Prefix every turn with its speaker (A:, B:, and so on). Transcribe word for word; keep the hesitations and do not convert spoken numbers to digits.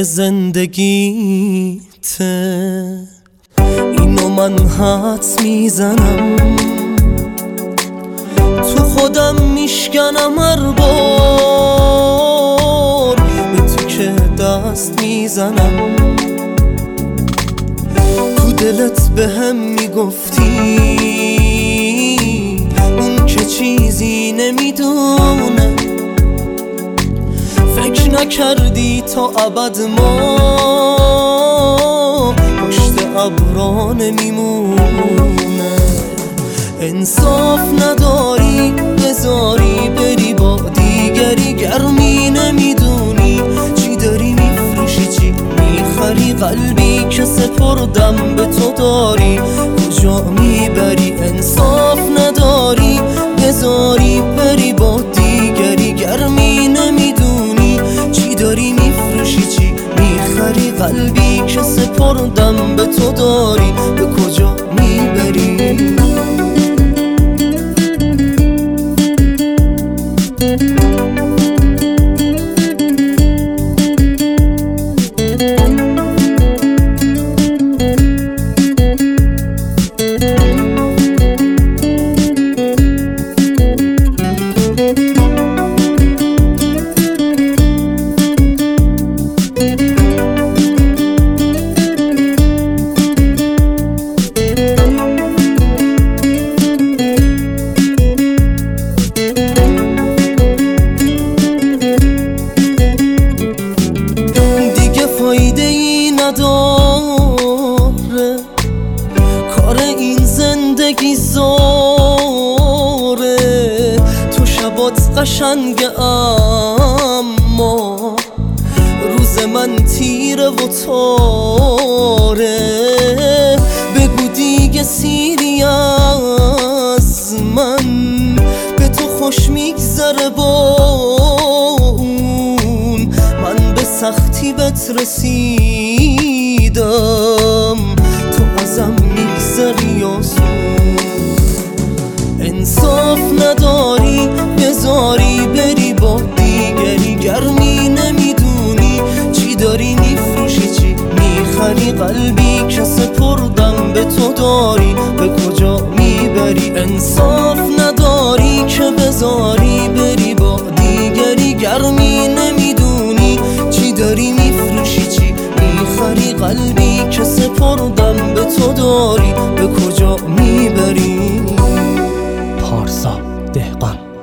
A: زندگیته، اینو من حدس میزنم، تو خودم میشکنم هر بار به تو که دست میزنم. تو دلت به هم میگفتی اون که چیزی نمیدونه، فکر نکردی تا ابد ما پشت ابرا نمیمونه. انصاف نداری بذاری بری با دیگری، گرمی نمیدونی چی داری میفروشی چی میخری، قلبی که سپردم به تو داری کجا میبری. انصاف نداری بذاری بری با دیگری، گرمی نمیدونی چی داری میفروشی چی میخری، قلبی که سپردم به تو داری به کجا میبری. نداره کار این زندگی زاره، تو شبات قشنگه اما روز من تیره و تاره. بگو دیگه سیری از من به تو خوش میگذره با اون، من به سختی بهت رسیدم تو ازم میگذری آسون. انصاف نداری بذاری بری با دیگری، گرمی نمیدونی چی داری میفروشی چی میخری، قلبی که سپردم به تو داری به کجا میبری. انصاف نداری که بذاری بری با دیگری، گرمی نمیدونی چی داری میفروشی چی میخری، قلبی که سپردم به تو داری به کجا میبری.
B: پارسا دهقان.